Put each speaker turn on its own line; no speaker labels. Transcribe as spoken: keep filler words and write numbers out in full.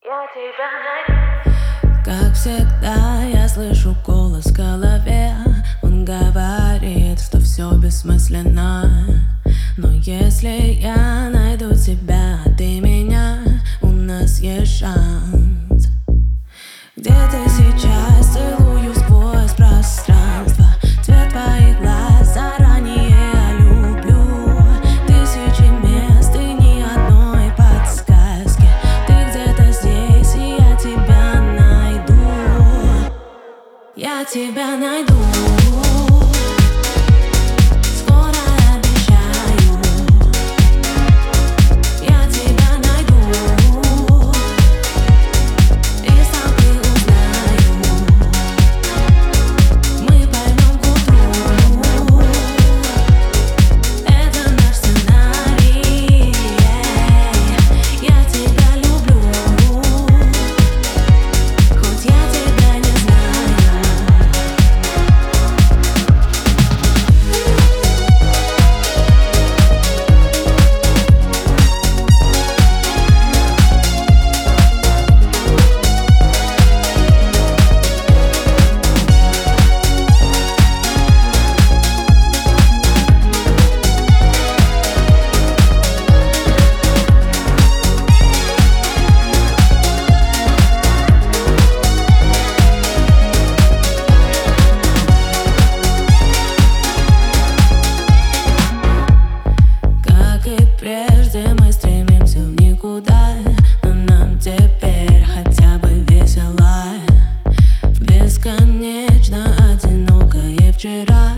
Я тебя найду.
Как всегда я слышу голос в голове. Он говорит, что все бессмысленно. Но если я найду тебя, а ты меня, у нас есть шанс. Где ты сейчас? Целую сквозь пространство. Цвет твоих глаз заранее я люблю. Тысячи мест и ни одной подсказки. Ты где-то здесь, и я тебя найду. Я тебя найду. Прежде мы стремимся в никуда, но нам теперь хотя бы весело. Бесконечно одинокое вчера.